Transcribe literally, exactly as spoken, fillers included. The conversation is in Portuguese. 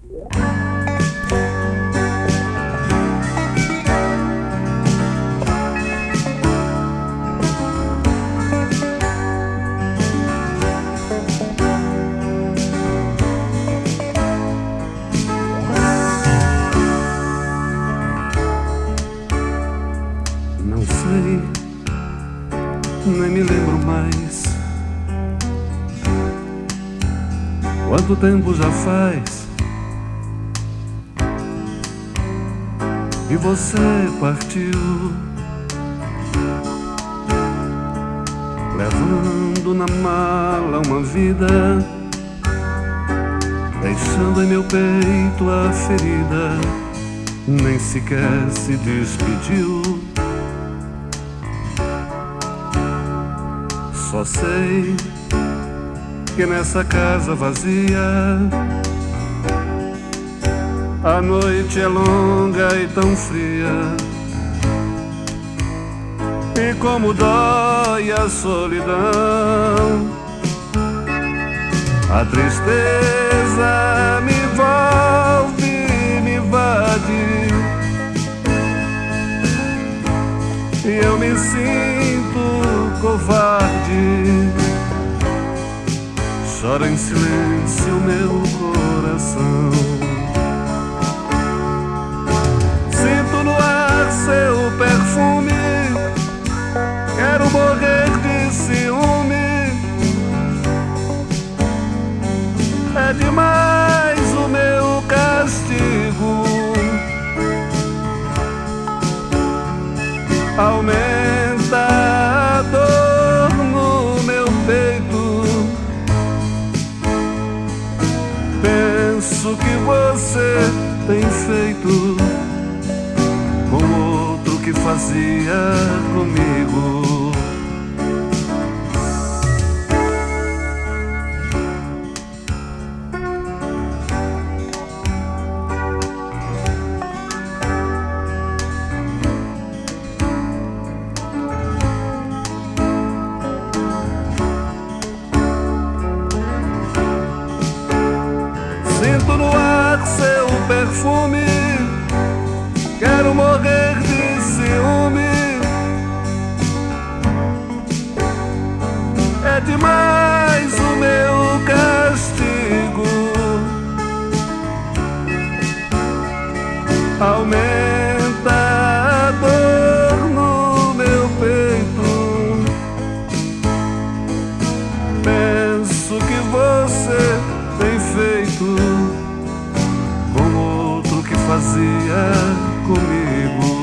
Não sei, nem me lembro mais quanto tempo já faz que você partiu, levando na mala uma vida, deixando em meu peito a ferida. Nem sequer se despediu. Só sei que nessa casa vazia a noite é longa e tão fria, e como dói a solidão, a tristeza me envolve, me invade, e eu me sinto covarde. Chora em silêncio meu coração. Sinto no ar seu perfume, quero morrer de ciúme. É demais o meu castigo, aumenta a dor no meu peito. Penso que você tem feito com outro que fazia comigo. Sinto no ar seu perfume, quero morrer de ciúme. É demais o meu castigo, aumenta a dor no meu peito. Penso que você tem feito com outro que fazia comigo.